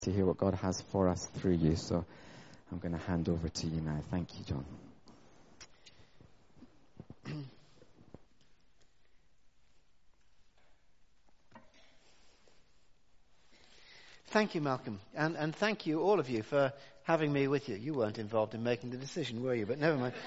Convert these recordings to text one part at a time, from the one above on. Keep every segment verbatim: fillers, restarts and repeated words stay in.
to hear what God has for us through you. So I'm going to hand over to you now. Thank you, John. Thank you, Malcolm. And, and thank you, all of you, for having me with you. You weren't involved in making the decision, were you? But never mind.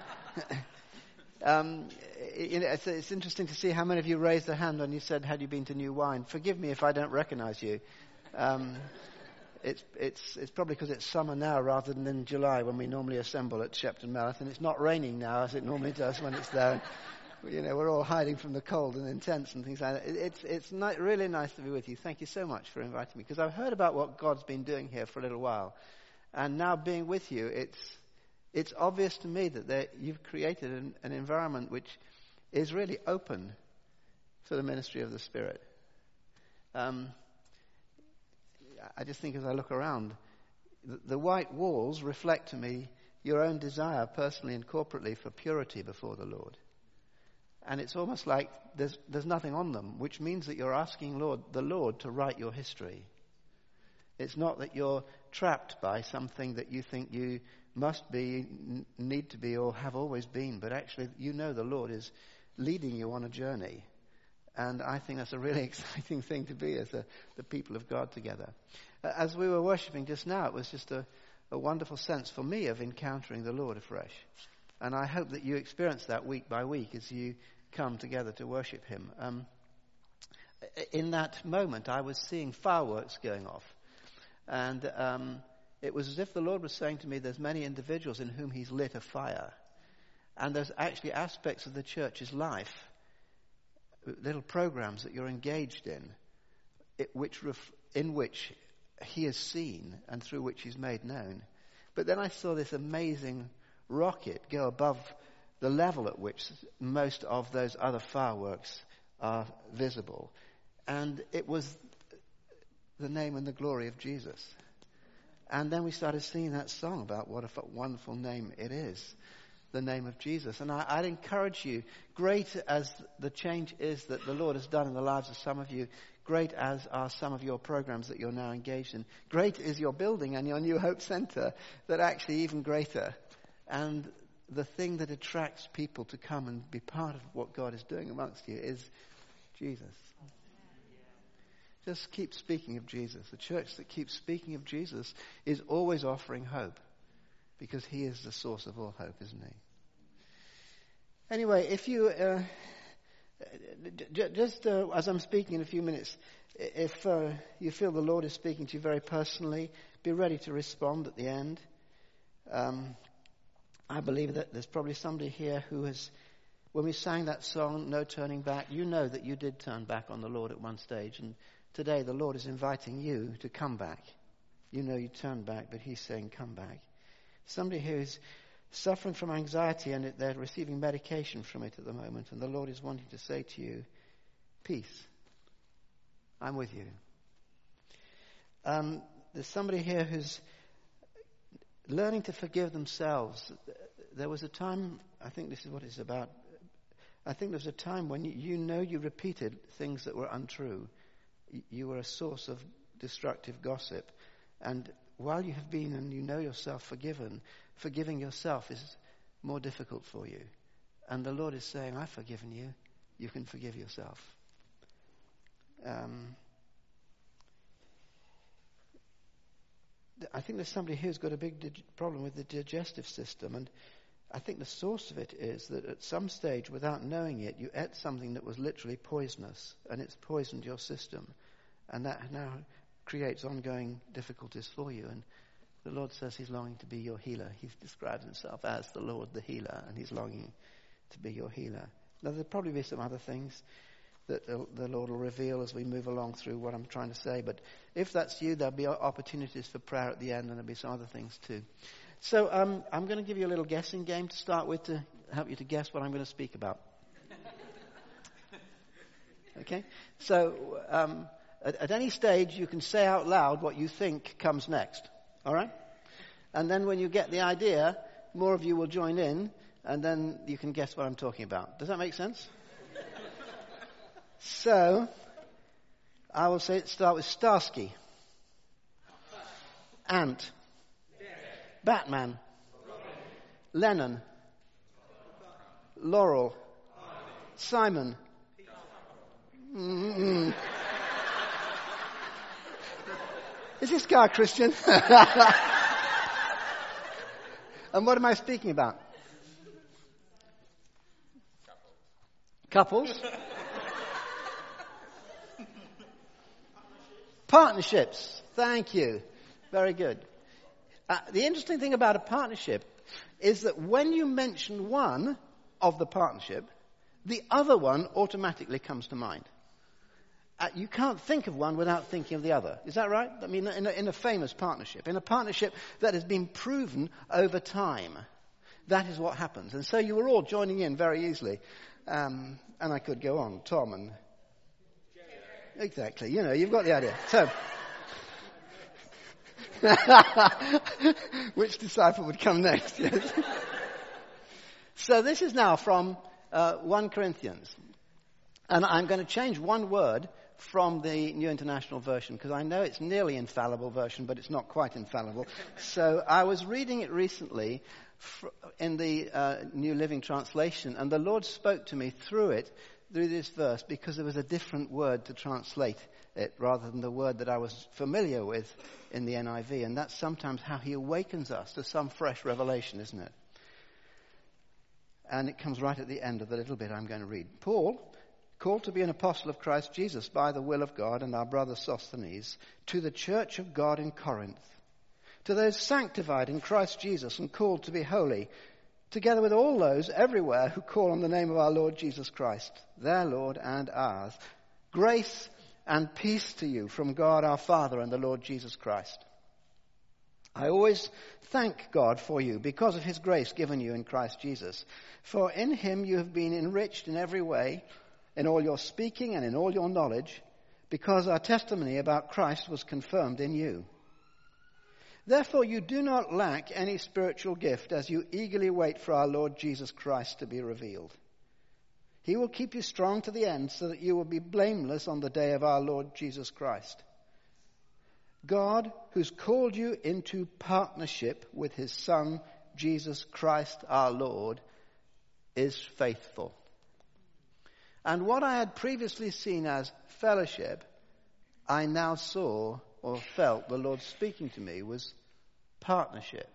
um, you know, it's, it's interesting to see how many of you raised a hand when you said, had you been to New Wine? Forgive me if I don't recognize you. Um, it's, it's, it's probably because it's summer now rather than in July when we normally assemble at Shepton Mallet. And it's not raining now as it normally does when it's there. You know, we're all hiding from the cold and intense and things like that. It's it's ni- really nice to be with you. Thank you so much for inviting me, because I've heard about what God's been doing here for a little while, and now being with you, it's it's obvious to me that there, you've created an, an environment which is really open for the ministry of the Spirit. Um, I just think as I look around, the, the white walls reflect to me your own desire, personally and corporately, for purity before the Lord. And it's almost like there's there's nothing on them, which means that you're asking Lord the Lord to write your history. It's not that you're trapped by something that you think you must be, n- need to be, or have always been, but actually you know the Lord is leading you on a journey. And I think that's a really exciting thing to be as a, the people of God together. As we were worshipping just now, it was just a, a wonderful sense for me of encountering the Lord afresh. And I hope that you experience that week by week as you come together to worship him. Um, in that moment, I was seeing fireworks going off. And um, it was as if the Lord was saying to me, there's many individuals in whom he's lit a fire. And there's actually aspects of the church's life, little programs that you're engaged in, it, which ref, in which he is seen and through which he's made known. But then I saw this amazing rocket go above the level at which most of those other fireworks are visible. And it was the name and the glory of Jesus. And then we started singing that song about what a wonderful name it is, the name of Jesus. And I, I'd encourage you, great as the change is that the Lord has done in the lives of some of you, great as are some of your programs that you're now engaged in, great is your building and your New Hope Centre, that actually even greater. And the thing that attracts people to come and be part of what God is doing amongst you is Jesus. Just keep speaking of Jesus. The church that keeps speaking of Jesus is always offering hope, because he is the source of all hope, isn't he? Anyway, if you, uh, j- just uh, as I'm speaking in a few minutes, if uh, you feel the Lord is speaking to you very personally, be ready to respond at the end. Um, I believe that there's probably somebody here who has, when we sang that song, No Turning Back, you know that you did turn back on the Lord at one stage. And today the Lord is inviting you to come back. You know you turned back, but he's saying come back. Somebody who is suffering from anxiety and they're receiving medication from it at the moment. And the Lord is wanting to say to you, peace. I'm with you. Um, there's somebody here who's learning to forgive themselves. There was a time, I think this is what it's about, I think there was a time when you, you know you repeated things that were untrue. You were a source of destructive gossip. And while you have been and you know yourself forgiven, forgiving yourself is more difficult for you. And the Lord is saying, I've forgiven you. You can forgive yourself. Um, I think there's somebody who's got a big dig- problem with the digestive system, and I think the source of it is that at some stage, without knowing it, you ate something that was literally poisonous, and it's poisoned your system, and that now creates ongoing difficulties for you. And the Lord says he's longing to be your healer. He describes himself as the Lord, the healer, and he's longing to be your healer. Now, there'll probably be some other things that the Lord will reveal as we move along through what I'm trying to say. But if that's you, there'll be opportunities for prayer at the end, and there'll be some other things too. So um, I'm going to give you a little guessing game to start with to help you to guess what I'm going to speak about. Okay? So um, at, at any stage, you can say out loud what you think comes next. All right? And then when you get the idea, more of you will join in, and then you can guess what I'm talking about. Does that make sense? So, I will say start with Starsky. Ant. Batman. Lennon. Laurel. Simon. Mm-mm. Is this guy a Christian? And what am I speaking about? Couples. Partnerships. Thank you. Very good. Uh, the interesting thing about a partnership is that when you mention one of the partnership, the other one automatically comes to mind. Uh, you can't think of one without thinking of the other. Is that right? I mean, in a, in a famous partnership, in a partnership that has been proven over time, that is what happens. And so you were all joining in very easily. Um, and I could go on. Tom and... Exactly. You know, you've got the idea. So... Which disciple would come next? Yes. So this is now from uh, First Corinthians. And I'm going to change one word from the New International Version, because I know it's nearly infallible version, but it's not quite infallible. So I was reading it recently fr- in the uh, New Living Translation, and the Lord spoke to me through it, through this verse, because there was a different word to translate it rather than the word that I was familiar with in the N I V. And that's sometimes how he awakens us to some fresh revelation, isn't it? And it comes right at the end of the little bit I'm going to read. Paul, called to be an apostle of Christ Jesus by the will of God, and our brother Sosthenes, to the church of God in Corinth, to those sanctified in Christ Jesus and called to be holy, together with all those everywhere who call on the name of our Lord Jesus Christ, their Lord and ours. Grace and peace to you from God our Father and the Lord Jesus Christ. I always thank God for you because of his grace given you in Christ Jesus. For in him you have been enriched in every way, in all your speaking and in all your knowledge, because our testimony about Christ was confirmed in you. Therefore you do not lack any spiritual gift as you eagerly wait for our Lord Jesus Christ to be revealed. He will keep you strong to the end so that you will be blameless on the day of our Lord Jesus Christ. God, who's called you into partnership with his Son, Jesus Christ our Lord, is faithful. And what I had previously seen as fellowship, I now saw or felt the Lord speaking to me was partnership.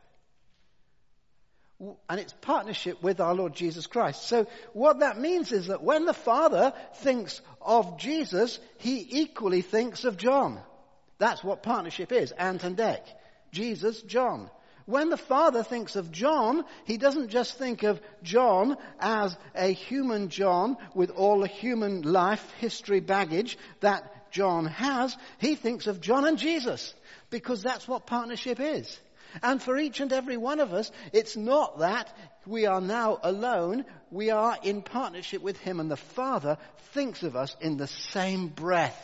And it's partnership with our Lord Jesus Christ. So what that means is that when the Father thinks of Jesus, he equally thinks of John. That's what partnership is, Ant and Dec. Jesus, John. When the Father thinks of John, he doesn't just think of John as a human John with all the human life, history, baggage that John has. He thinks of John and Jesus, because that's what partnership is. And for each and every one of us, it's not that we are now alone. We are in partnership with him, and the Father thinks of us in the same breath.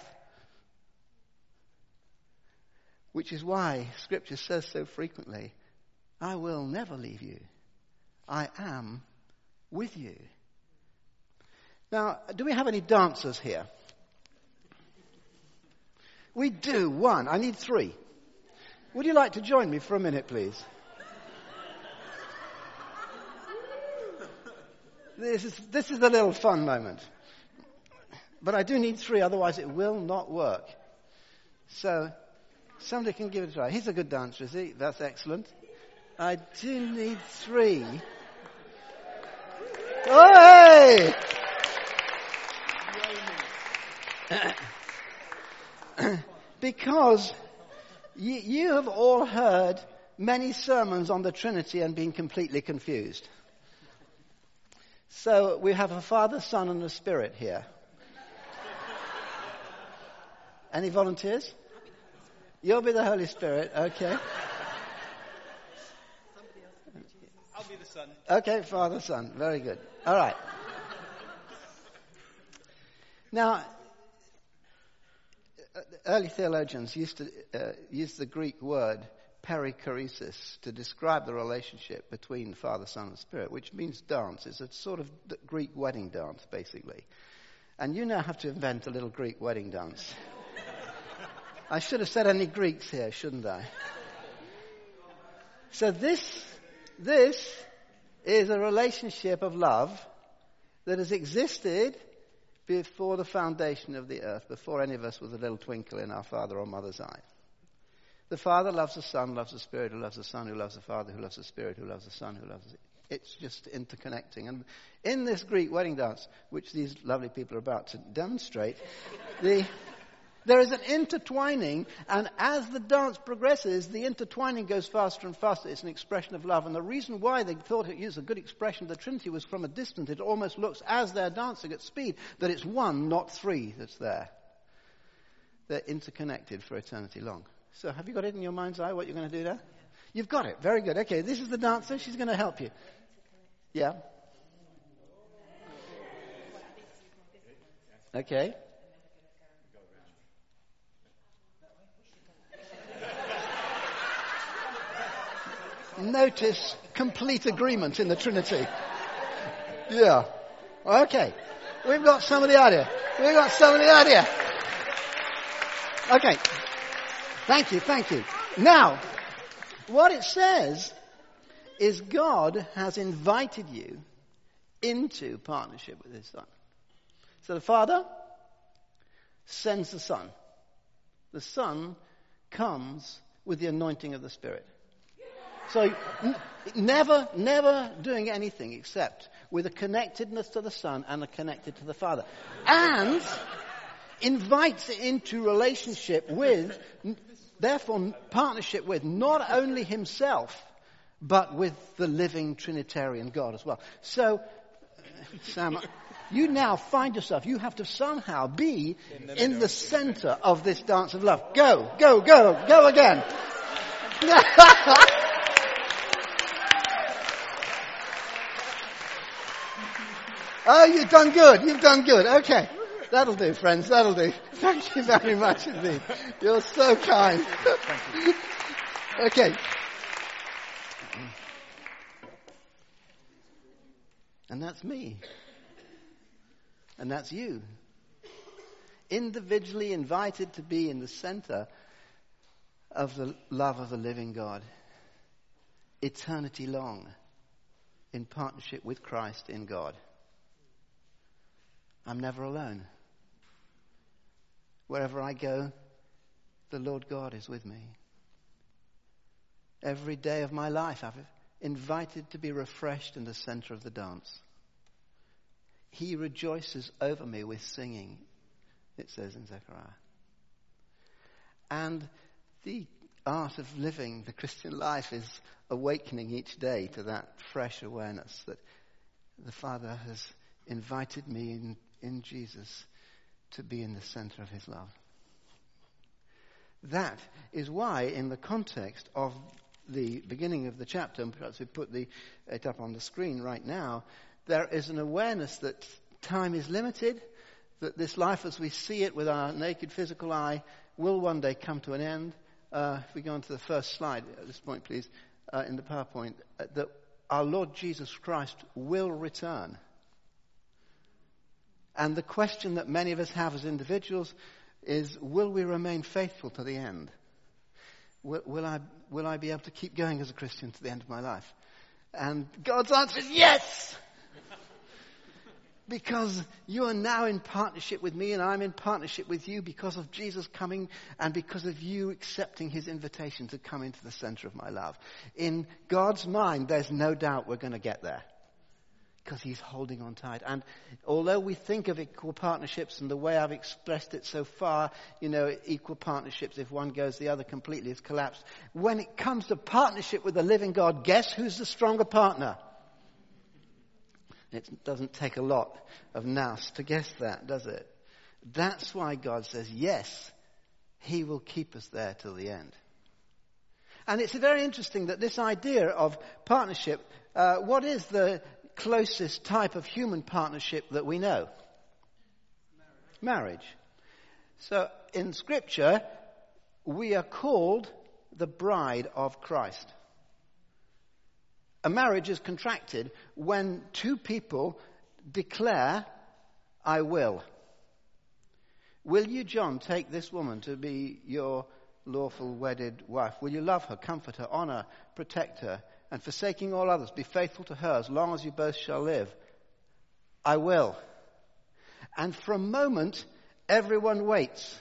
Which is why Scripture says so frequently, I will never leave you. I am with you. Now, do we have any dancers here? We do. One. I need three. Would you like to join me for a minute, please? This is, this is a little fun moment. But I do need three, otherwise it will not work. So, somebody can give it a try. He's a good dancer, is he? That's excellent. I do need three. Oh, hey! Because you, you have all heard many sermons on the Trinity and been completely confused. So we have a Father, Son, and a Spirit here. Any volunteers? You'll be the Holy Spirit, okay. I'll be the Son. Okay, Father, Son, very good. All right. Now, early theologians used to uh, use the Greek word perichoresis to describe the relationship between Father, Son, and Spirit, which means dance. It's a sort of Greek wedding dance, basically. And you now have to invent a little Greek wedding dance. I should have said any Greeks here, shouldn't I? So this, this is a relationship of love that has existed before the foundation of the earth, before any of us was a little twinkle in our father or mother's eye. The Father loves the Son, loves the Spirit, who loves the Son, who loves the Father, who loves the Spirit, who loves the Son, who loves the... It's just interconnecting. And in this Greek wedding dance, which these lovely people are about to demonstrate, the, there is an intertwining, and as the dance progresses, the intertwining goes faster and faster. It's an expression of love. And the reason why they thought it was a good expression of the Trinity was from a distance. It almost looks, as they're dancing at speed, that it's one, not three, that's there. They're interconnected for eternity long. So have you got it in your mind's eye what you're going to do there? You've got it. Very good. Okay, this is the dancer. She's going to help you. Yeah. Okay. Notice complete agreement in the Trinity. Yeah. Okay. We've got some of the idea. We've got some of the idea. Okay. Thank you, thank you. Now, what it says is God has invited you into partnership with his Son. So the Father sends the Son. The Son comes with the anointing of the Spirit. So n- never, never doing anything except with a connectedness to the Son and a connected to the Father. And invites into relationship with, therefore partnership with, not only himself, but with the living Trinitarian God as well. So, Sam, you now find yourself, you have to somehow be in the, in the center of this dance of love. Go, go, go, go again. Oh, you've done good, you've done good. Okay. That'll do, friends, that'll do. Thank you very much indeed. You're so kind. Thank you. Okay. And that's me. And that's you. Individually invited to be in the center of the love of the living God. Eternity long. In partnership with Christ in God. I'm never alone. Wherever I go, the Lord God is with me. Every day of my life, I've invited to be refreshed in the center of the dance. He rejoices over me with singing, it says in Zechariah. And the art of living the Christian life is awakening each day to that fresh awareness that the Father has invited me in, in Jesus to be in the center of his love. That is why, in the context of the beginning of the chapter, and perhaps we put the, it up on the screen right now, there is an awareness that time is limited, that this life as we see it with our naked physical eye will one day come to an end. Uh, if we go on to the first slide at this point, please, uh, in the PowerPoint, uh, that our Lord Jesus Christ will return. And the question that many of us have as individuals is, will we remain faithful to the end? Will, will I will I be able to keep going as a Christian to the end of my life? And God's answer is yes! Because you are now in partnership with me and I'm in partnership with you because of Jesus coming and because of you accepting his invitation to come into the center of my love. In God's mind, there's no doubt we're going to get there. Because he's holding on tight. And although we think of equal partnerships and the way I've expressed it so far, you know, equal partnerships, if one goes, the other completely has collapsed. When it comes to partnership with the living God, guess who's the stronger partner? It doesn't take a lot of nous to guess that, does it? That's why God says, yes, he will keep us there till the end. And it's very interesting that this idea of partnership, uh, what is the closest type of human partnership that we know? Marriage. Marriage. So in Scripture, we are called the bride of Christ. A marriage is contracted when two people declare, I will. Will you, John, take this woman to be your lawful wedded wife? Will you love her, comfort her, honor, protect her, and forsaking all others, be faithful to her as long as you both shall live? I will. And for a moment, everyone waits.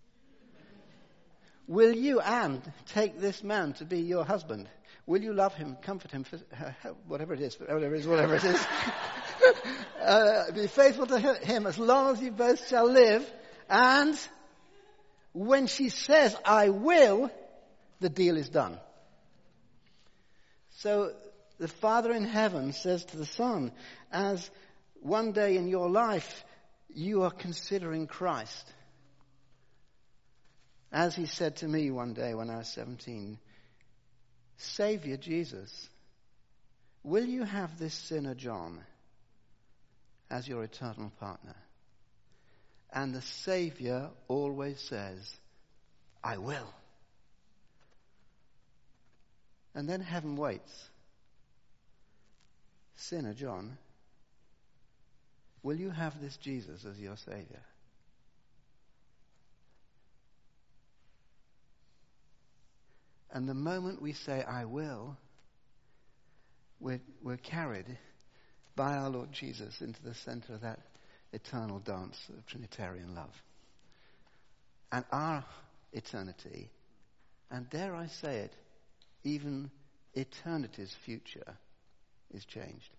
Will you, Anne, take this man to be your husband? Will you love him, comfort him, whatever it is, whatever it is, whatever it is. uh, be faithful to him as long as you both shall live. And when she says, I will, the deal is done. So the Father in heaven says to the Son, as one day in your life you are considering Christ, as he said to me one day when I was seventeen, Savior Jesus, will you have this sinner John as your eternal partner? And the Savior always says, I will. And then heaven waits. Sinner John, will you have this Jesus as your Savior? And the moment we say, I will, we're, we're carried by our Lord Jesus into the center of that eternal dance of Trinitarian love. And our eternity, and dare I say it, even eternity's future is changed.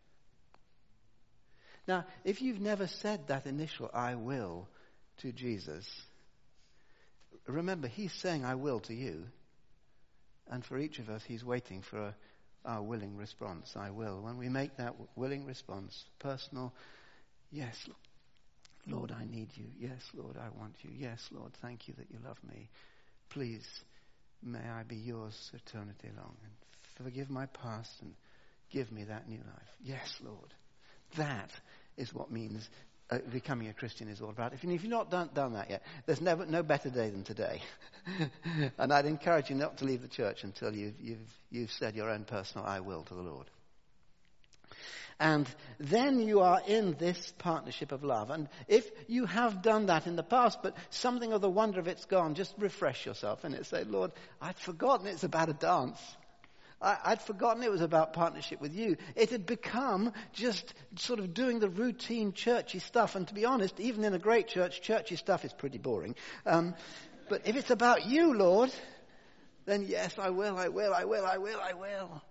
Now, if you've never said that initial I will to Jesus, remember, he's saying I will to you. And for each of us, he's waiting for a, our willing response. I will. When we make that willing response, personal, yes, Lord, I need you. Yes, Lord, I want you. Yes, Lord, thank you that you love me. Please, may I be yours eternity long. And forgive my past and give me that new life. Yes, Lord. That is what means uh, becoming a Christian is all about. If, you, if you've not done, done that yet, there's never, no better day than today. And I'd encourage you not to leave the church until you've, you've, you've said your own personal I will to the Lord. And then you are in this partnership of love. And if you have done that in the past, but something of the wonder of it's gone, just refresh yourself in it. Say, Lord, I'd forgotten it's about a dance. I, I'd forgotten it was about partnership with you. It had become just sort of doing the routine churchy stuff. And to be honest, even in a great church, churchy stuff is pretty boring. Um, but if it's about you, Lord, then yes, I will, I will, I will, I will, I will.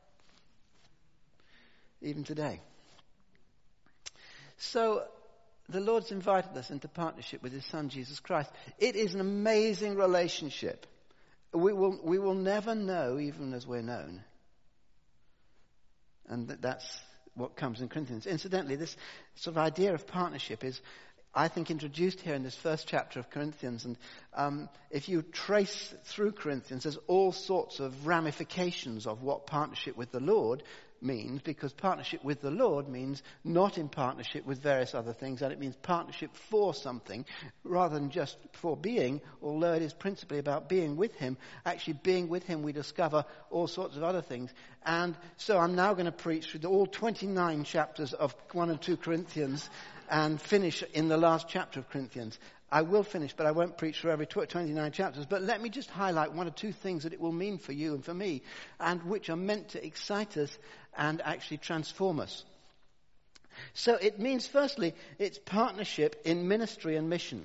Even today. So the Lord's invited us into partnership with his Son, Jesus Christ. It is an amazing relationship. We will, we will never know even as we're known. And that's what comes in Corinthians. Incidentally, this sort of idea of partnership is, I think, introduced here in this first chapter of Corinthians. And um, if you trace through Corinthians, there's all sorts of ramifications of what partnership with the Lord means, because partnership with the Lord means not in partnership with various other things, and it means partnership for something rather than just for being, although it is principally about being with him. Actually being with him, we discover all sorts of other things. And so I'm now going to preach through all twenty-nine chapters of one and two Corinthians and finish in the last chapter of Corinthians. I will finish, but I won't preach for every twenty-nine chapters. But let me just highlight one or two things that it will mean for you and for me, and which are meant to excite us and actually transform us. So it means, firstly, it's partnership in ministry and mission.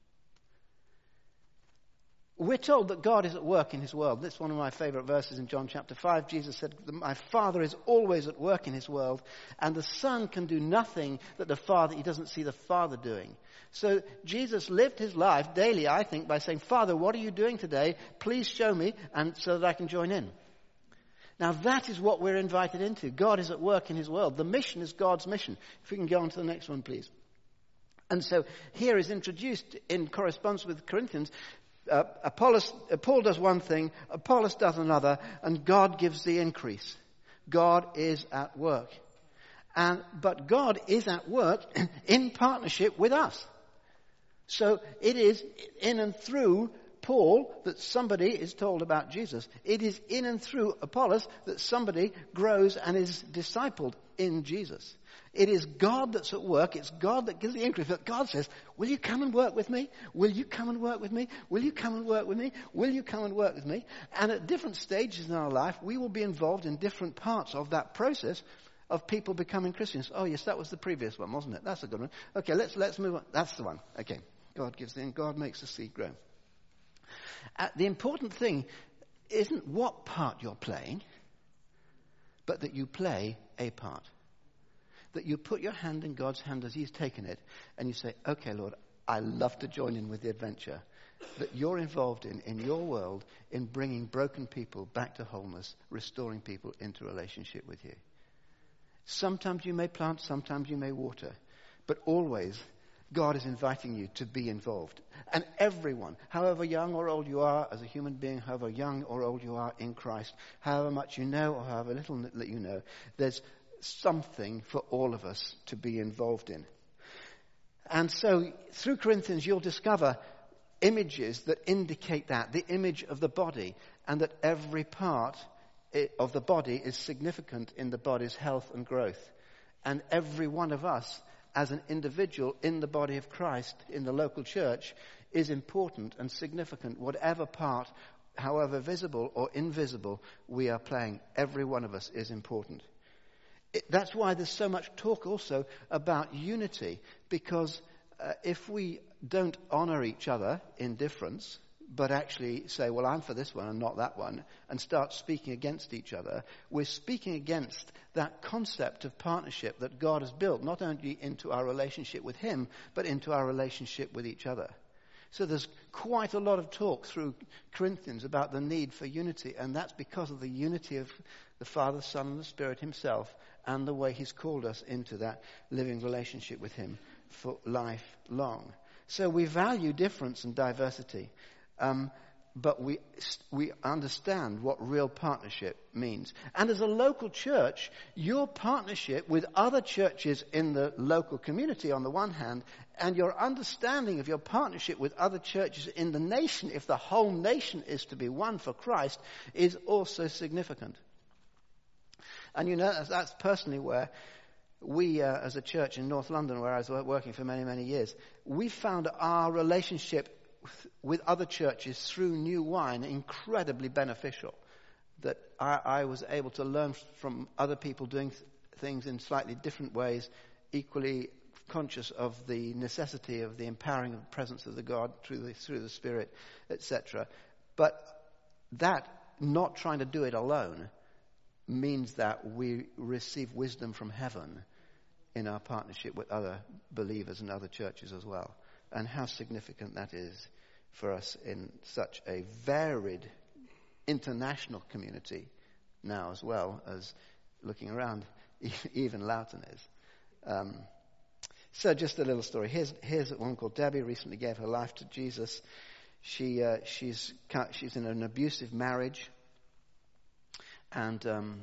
We're told that God is at work in his world. That's one of my favorite verses in John chapter five. Jesus said, my Father is always at work in his world, and the Son can do nothing that the Father, he doesn't see the Father doing. So Jesus lived his life daily, I think, by saying, Father, what are you doing today? Please show me, and so that I can join in. Now that is what we're invited into. God is at work in his world. The mission is God's mission. If we can go on to the next one, please. And so here is introduced in correspondence with Corinthians, uh, Apollos, uh, Paul does one thing, Apollos does another, and God gives the increase. God is at work. And, but God is at work in partnership with us. So it is in and through Paul that somebody is told about Jesus. It is in and through Apollos that somebody grows and is discipled in Jesus. It is God that's at work. It's God that gives the increase. But God says, will you come and work with me? Will you come and work with me? Will you come and work with me? Will you come and work with me? And at different stages in our life, we will be involved in different parts of that process of people becoming Christians. Oh, yes, that was the previous one, wasn't it? That's a good one. Okay, let's let's move on. That's the one. Okay. God gives the, God makes the seed grow. Uh, the important thing isn't what part you're playing, but that you play a part. That you put your hand in God's hand as He's taken it, and you say, okay, Lord, I love to join in with the adventure that you're involved in, in your world, in bringing broken people back to wholeness, restoring people into relationship with you. Sometimes you may plant, sometimes you may water, but always God is inviting you to be involved. And everyone, however young or old you are as a human being, however young or old you are in Christ, however much you know or however little that you know, there's something for all of us to be involved in. And so through Corinthians you'll discover images that indicate that, the image of the body, and that every part of the body is significant in the body's health and growth. And every one of us as an individual in the body of Christ, in the local church, is important and significant. Whatever part, however visible or invisible, we are playing, every one of us is important. It, that's why there's so much talk also about unity, because uh, if we don't honor each other in difference, but actually say, well, I'm for this one and not that one, and start speaking against each other, we're speaking against that concept of partnership that God has built, not only into our relationship with Him, but into our relationship with each other. So there's quite a lot of talk through Corinthians about the need for unity, and that's because of the unity of the Father, Son, and the Spirit Himself, and the way He's called us into that living relationship with Him for life long. So we value difference and diversity, um, but we we understand what real partnership means. And as a local church, your partnership with other churches in the local community on the one hand, and your understanding of your partnership with other churches in the nation, if the whole nation is to be one for Christ, is also significant. And you know, that's personally where we, uh, as a church in North London, where I was working for many, many years, we found our relationship with other churches through New Wine incredibly beneficial. That I, I was able to learn from other people doing th- things in slightly different ways, equally conscious of the necessity of the empowering of the presence of the God through the, through the Spirit, et cetera. But that, not trying to do it alone, means that we receive wisdom from heaven in our partnership with other believers and other churches as well. And how significant that is for us in such a varied international community now, as well as looking around, even Loughton is. Um, so just a little story. Here's here's one called Debbie. Recently gave her life to Jesus. She uh, she's she's in an abusive marriage, and um,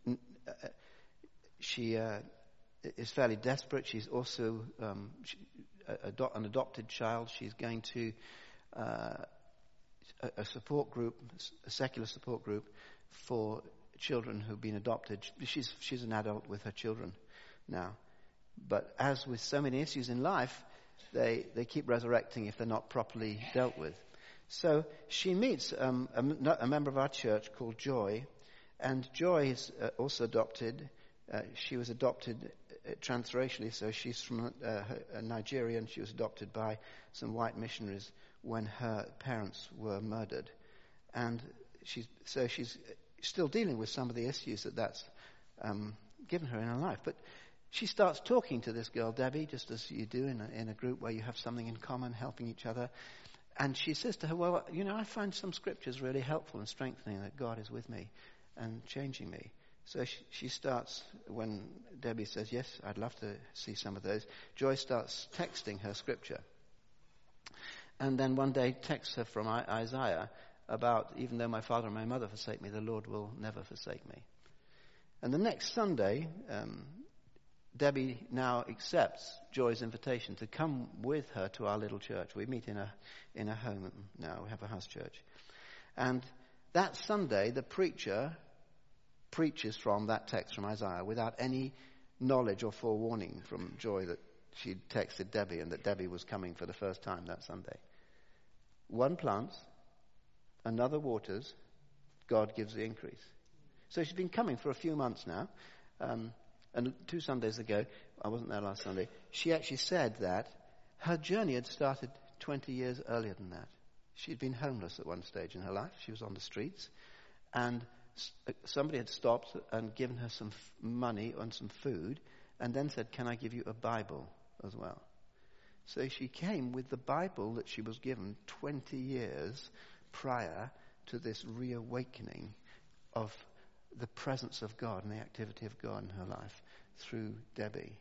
she uh, is fairly desperate. She's also um, she, a, an adopted child. She's going to uh, a, a support group, a secular support group for children who've been adopted. She's she's an adult with her children now. But as with so many issues in life, they, they keep resurrecting if they're not properly dealt with. So she meets um, a, a member of our church called Joy, and Joy is uh, also adopted. Uh, she was adopted uh, transracially, so she's from uh, her, Nigeria, and she was adopted by some white missionaries when her parents were murdered. And she's so she's still dealing with some of the issues that that's um, given her in her life. But she starts talking to this girl, Debbie, just as you do in a, in a group where you have something in common, helping each other. And she says to her, well, you know, I find some scriptures really helpful and strengthening, that God is with me and changing me. So she, she starts, when Debbie says, yes, I'd love to see some of those, Joy starts texting her scripture. And then one day texts her from Isaiah about, even though my father and my mother forsake me, the Lord will never forsake me. And the next Sunday, um, Debbie now accepts Joy's invitation to come with her to our little church. We meet in a in a home now. We have a house church. And that Sunday, the preacher preaches from that text from Isaiah without any knowledge or forewarning from Joy that she'd texted Debbie and that Debbie was coming for the first time that Sunday. One plants, another waters, God gives the increase. So she's been coming for a few months now. Um, and two Sundays ago, I wasn't there last Sunday, she actually said that her journey had started twenty years earlier than that. She'd been homeless at one stage in her life. She was on the streets. And somebody had stopped and given her some f- money and some food and then said, "Can I give you a Bible as well?" So she came with the Bible that she was given twenty years prior to this reawakening of the presence of God and the activity of God in her life through Debbie.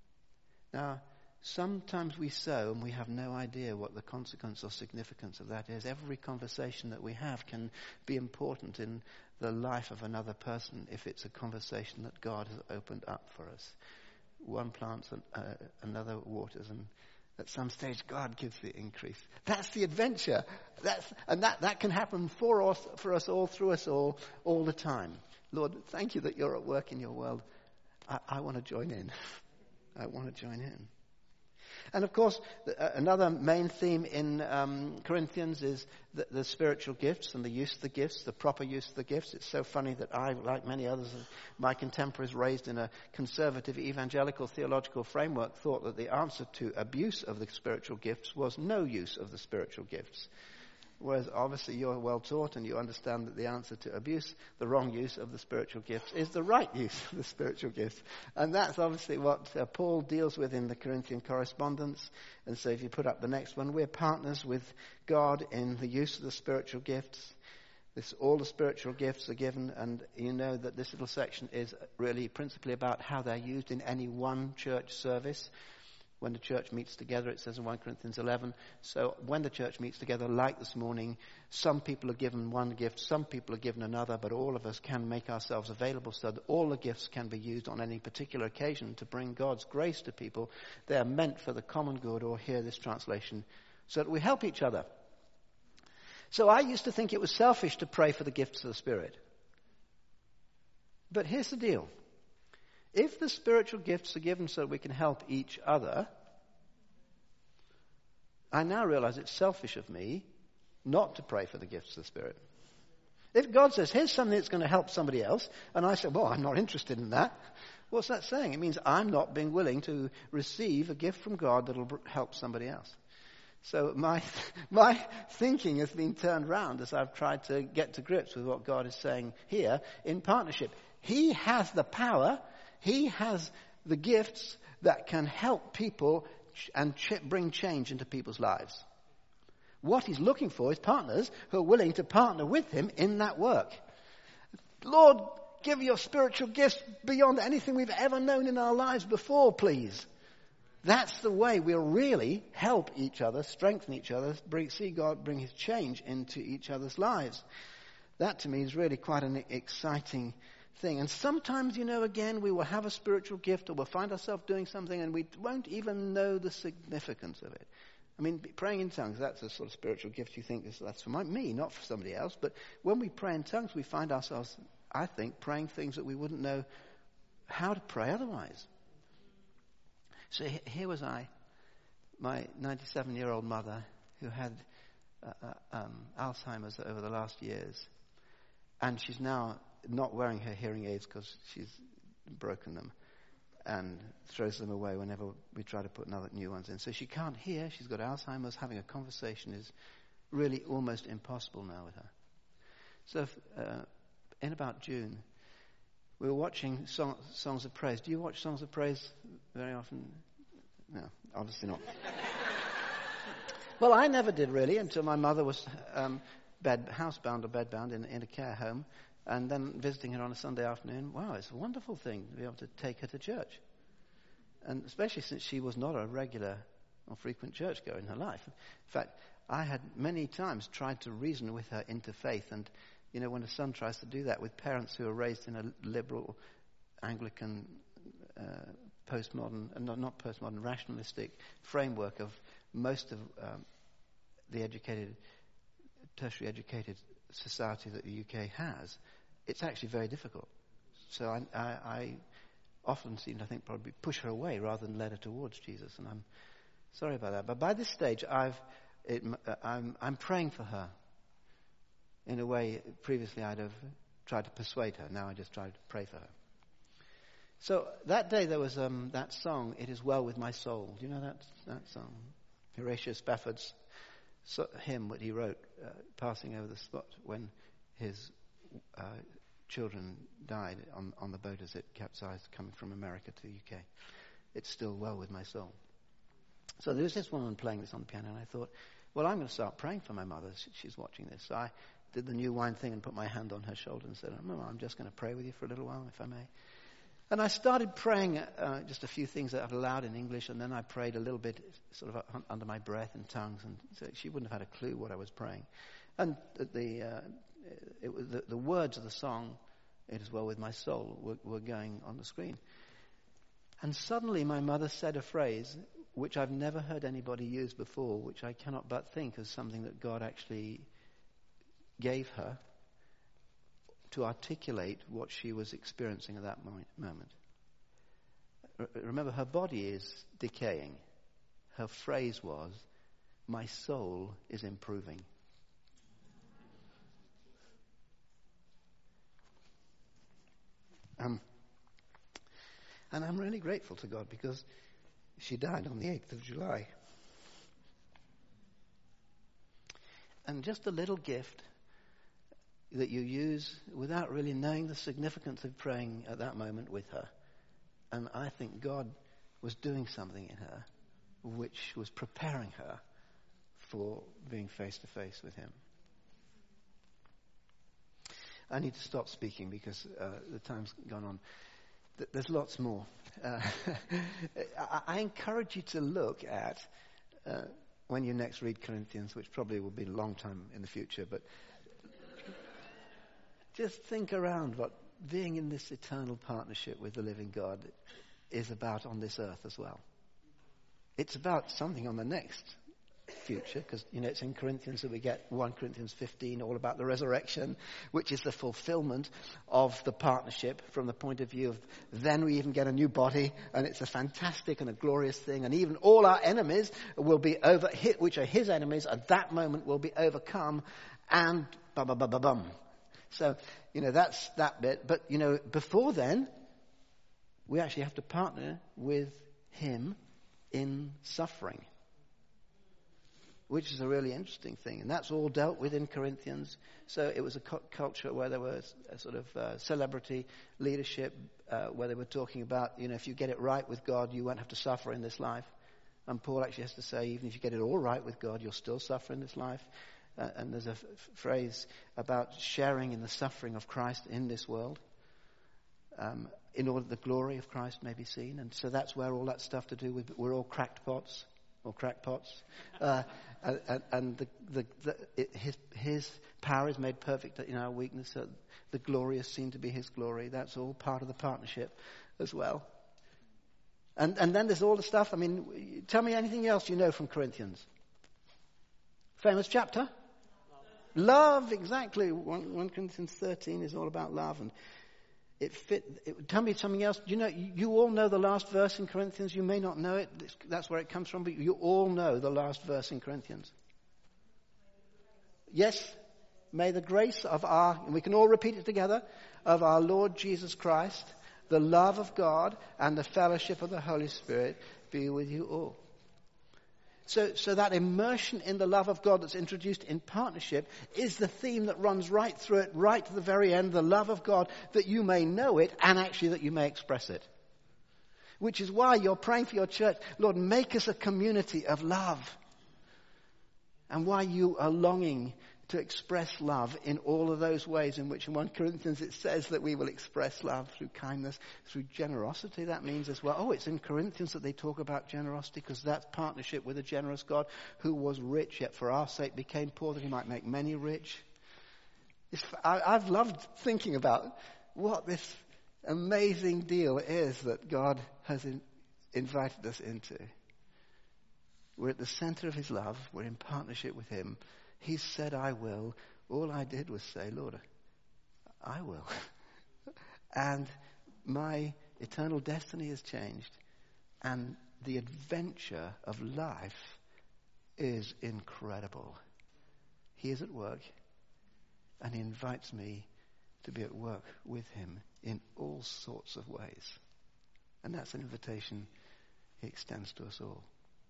Now, sometimes we sow and we have no idea what the consequence or significance of that is. Every conversation that we have can be important in the life of another person if it's a conversation that God has opened up for us. One plants and uh, another waters, and at some stage God gives the increase. That's the adventure. That's, and that, that can happen for us, for us all, through us all, all the time. Lord, thank you that you're at work in your world. I, I want to join in. I want to join in. And of course, the, uh, another main theme in um, Corinthians is the, the spiritual gifts and the use of the gifts, the proper use of the gifts. It's so funny that I, like many others of my contemporaries raised in a conservative evangelical theological framework, thought that the answer to abuse of the spiritual gifts was no use of the spiritual gifts. Whereas obviously you're well taught and you understand that the answer to abuse, the wrong use of the spiritual gifts, is the right use of the spiritual gifts. And that's obviously what uh, Paul deals with in the Corinthian correspondence. And so if you put up the next one, we're partners with God in the use of the spiritual gifts. This, all the spiritual gifts are given, and you know that this little section is really principally about how they're used in any one church service. When the church meets together, it says in First Corinthians eleven, so when the church meets together, like this morning, some people are given one gift, some people are given another, but all of us can make ourselves available so that all the gifts can be used on any particular occasion to bring God's grace to people. They are meant for the common good, or here this translation, so that we help each other. So I used to think it was selfish to pray for the gifts of the Spirit. But here's the deal. If the spiritual gifts are given so that we can help each other, I now realize it's selfish of me not to pray for the gifts of the Spirit. If God says, here's something that's going to help somebody else, and I say, well, I'm not interested in that, what's that saying? It means I'm not being willing to receive a gift from God that will help somebody else. So my my thinking has been turned around as I've tried to get to grips with what God is saying here in partnership. He has the power. He has the gifts that can help people and ch- bring change into people's lives. What he's looking for is partners who are willing to partner with him in that work. Lord, give your spiritual gifts beyond anything we've ever known in our lives before, please. That's the way we'll really help each other, strengthen each other, bring, see God bring his change into each other's lives. That to me is really quite an exciting thing. And sometimes, you know, again, we will have a spiritual gift or we'll find ourselves doing something and we won't even know the significance of it. I mean, praying in tongues, that's a sort of spiritual gift you think is, that's for my, me, not for somebody else. But when we pray in tongues, we find ourselves, I think, praying things that we wouldn't know how to pray otherwise. So here was I, my ninety-seven-year-old mother who had uh, uh, um, Alzheimer's over the last years. And she's now not wearing her hearing aids because she's broken them and throws them away whenever we try to put another new ones in. So she can't hear. She's got Alzheimer's. Having a conversation is really almost impossible now with her. So if, uh, in about June, we were watching song, Songs of Praise. Do you watch Songs of Praise very often? No, obviously not. Well, I never did really until my mother was um, bed, housebound or bedbound in, in a care home. And then visiting her on a Sunday afternoon, wow, it's a wonderful thing to be able to take her to church. And especially since she was not a regular or frequent churchgoer in her life. In fact, I had many times tried to reason with her into faith. And, you know, when a son tries to do that with parents who are raised in a liberal Anglican uh, postmodern, and not, not postmodern, rationalistic framework of most of um, the educated, tertiary educated society that the U K has, it's actually very difficult. So I, I, I often seem to think probably push her away rather than let her towards Jesus, and I'm sorry about that. But by this stage, I've, it, I'm, I'm praying for her. In a way, previously I'd have tried to persuade her. Now I just try to pray for her. So that day there was um, that song, "It Is Well With My Soul." Do you know that that song? Horatio Spafford's so, hymn that he wrote, uh, passing over the spot when his uh, children died on, on the boat as it capsized coming from America to the U K. It's still well with my soul. So there was this woman playing this on the piano, and I thought, well, I'm going to start praying for my mother. She's watching this. So I did the new wine thing and put my hand on her shoulder and said, "Mama, I'm just going to pray with you for a little while, if I may." And I started praying uh, just a few things that I've allowed in English, and then I prayed a little bit sort of uh, under my breath in tongues, and so she wouldn't have had a clue what I was praying. And the uh, it was the, the words of the song, "It Is Well With My Soul," were, were going on the screen. And suddenly my mother said a phrase which I've never heard anybody use before, which I cannot but think is something that God actually gave her to articulate what she was experiencing at that moment. Remember, her body is decaying. Her phrase was, "My soul is improving." Um, and I'm really grateful to God because she died on the eighth of July. And just a little gift that you use without really knowing the significance of praying at that moment with her. And I think God was doing something in her which was preparing her for being face to face with him. I need to stop speaking because uh, the time's gone on. Th- there's lots more. Uh, I-, I encourage you to look at, uh, when you next read Corinthians, which probably will be a long time in the future, but just think around what being in this eternal partnership with the living God is about on this earth as well. It's about something on the next future, because, you know, it's in Corinthians that we get First Corinthians fifteen, all about the resurrection, which is the fulfillment of the partnership from the point of view of then we even get a new body, and it's a fantastic and a glorious thing, and even all our enemies will be over, which are his enemies, at that moment will be overcome, and bum, bum, bum, bum, bum. So, you know, that's that bit. But, you know, before then, we actually have to partner with him in suffering, which is a really interesting thing. And that's all dealt with in Corinthians. So it was a cu- culture where there was a sort of uh, celebrity leadership, uh, where they were talking about, you know, if you get it right with God, you won't have to suffer in this life. And Paul actually has to say, even if you get it all right with God, you'll still suffer in this life. Uh, and there's a f- phrase about sharing in the suffering of Christ in this world, um, in order that the glory of Christ may be seen. And so that's where all that stuff to do with, we're all cracked pots, or crackpots. Uh, and and the, the, the, it, his, his power is made perfect in our weakness. So the glory is seen to be his glory. That's all part of the partnership as well. And, and then there's all the stuff. I mean, tell me anything else you know from Corinthians. Famous chapter? Love, exactly. First Corinthians thirteen is all about love, and it fit. It, tell me something else. You know, you, you all know the last verse in Corinthians. You may not know it. That's where it comes from, but you all know the last verse in Corinthians. Yes. May the grace of our, and we can all repeat it together, of our Lord Jesus Christ, the love of God, and the fellowship of the Holy Spirit be with you all. So, so that immersion in the love of God that's introduced in partnership is the theme that runs right through it, right to the very end, the love of God, that you may know it and actually that you may express it. Which is why you're praying for your church, Lord, make us a community of love. And why you are longing to express love in all of those ways in which in First Corinthians it says that we will express love through kindness, through generosity. That means as well, oh, it's in Corinthians that they talk about generosity, because that's partnership with a generous God who was rich, yet for our sake became poor, that he might make many rich. It's, I, I've loved thinking about what this amazing deal is that God has in, invited us into. We're at the center of his love. We're in partnership with him. He said, I will. All I did was say, Lord, I will. And my eternal destiny has changed. And the adventure of life is incredible. He is at work, and he invites me to be at work with him in all sorts of ways. And that's an invitation he extends to us all.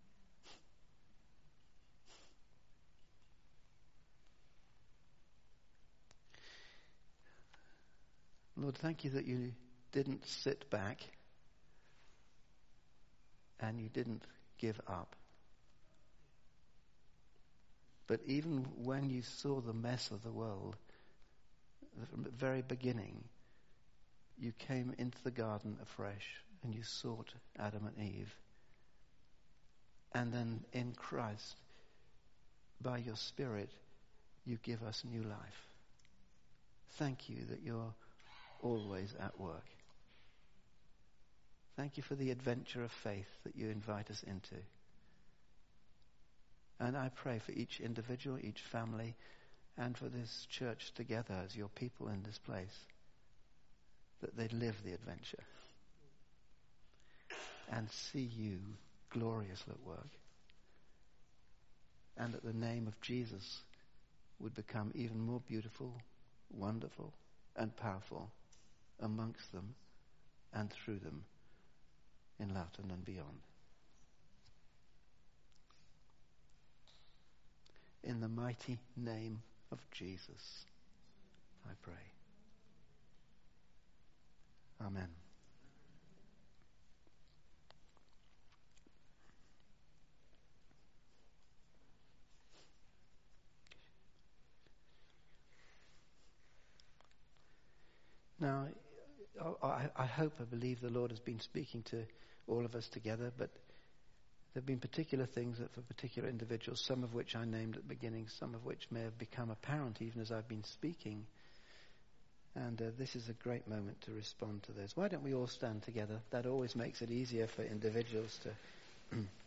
Lord, thank you that you didn't sit back and you didn't give up. But even when you saw the mess of the world, from the very beginning, you came into the garden afresh and you sought Adam and Eve. And then in Christ, by your Spirit, you give us new life. Thank you that you're always at work. Thank you for the adventure of faith that you invite us into. And I pray for each individual, each family, and for this church together as your people in this place, that they live the adventure and see you gloriously at work. And that the name of Jesus would become even more beautiful, wonderful, and powerful amongst them and through them in Loughton and beyond. In the mighty name of Jesus, I pray. Amen. Now, I, I hope, I believe the Lord has been speaking to all of us together, but there have been particular things that for particular individuals, some of which I named at the beginning, some of which may have become apparent even as I've been speaking. And uh, this is a great moment to respond to those. Why don't we all stand together? That always makes it easier for individuals to